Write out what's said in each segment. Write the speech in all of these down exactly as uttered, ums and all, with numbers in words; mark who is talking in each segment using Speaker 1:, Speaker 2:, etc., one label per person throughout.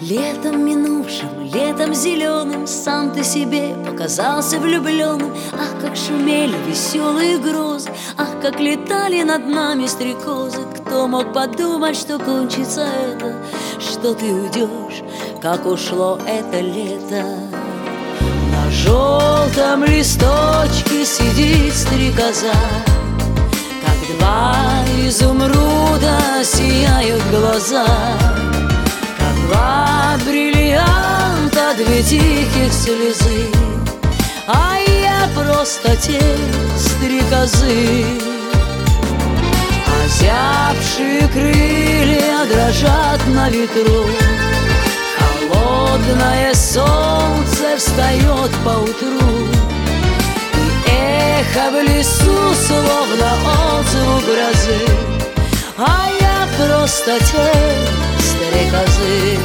Speaker 1: Летом минувшим, летом зеленым сам ты себе показался влюбленным. Ах, как шумели веселые грозы, ах, как летали над нами стрекозы. Кто мог подумать, что кончится это, что ты уйдешь, как ушло это лето. На желтом листочке сидит стрекоза, как два изумруда сияют глаза, два бриллианта, две тихих слезы, а я просто тень стрекозы. Озябшие крылья дрожат на ветру, холодное солнце встает поутру, и эхо в лесу словно отзвук грозы, а я просто тень стрекозы.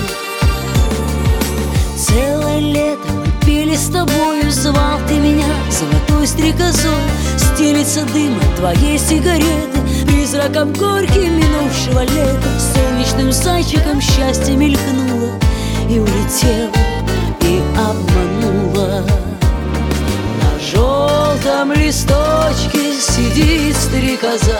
Speaker 1: Целое лето мы пели с тобою, звал ты меня золотой стрекозой. Стелится дымом твоей сигареты, призраком горьким минувшего лета. Солнечным зайчиком счастье мелькнуло и улетело, и обмануло. На желтом листочке сидит стрекоза,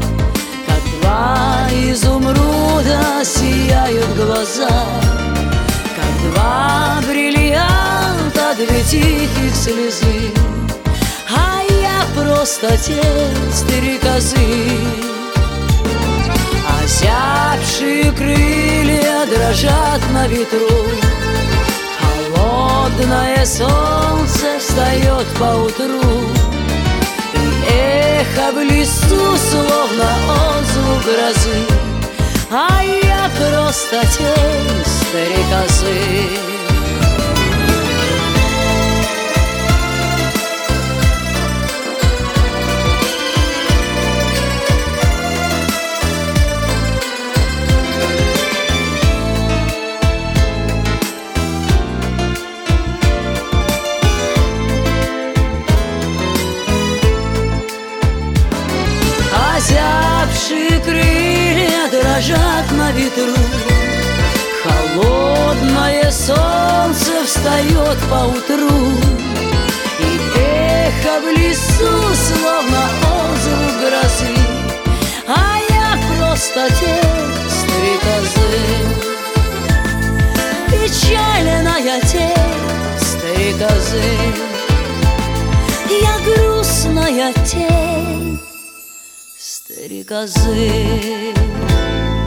Speaker 1: два изумруда сияют глаза, как два бриллианта, две тихих слезы, а я просто тень стрекозы. Озябшие крылья дрожат на ветру, холодное солнце встает поутру, эхо в лесу словно отзвук грозы, а я просто тень стрекозы. Озябшие крылья дрожат на ветру, холодное солнце встает поутру, и эхо в лесу словно отзвук грозы, а я просто тень стрекозы. Печальная тень стрекозы, я грустная тень стрекозы.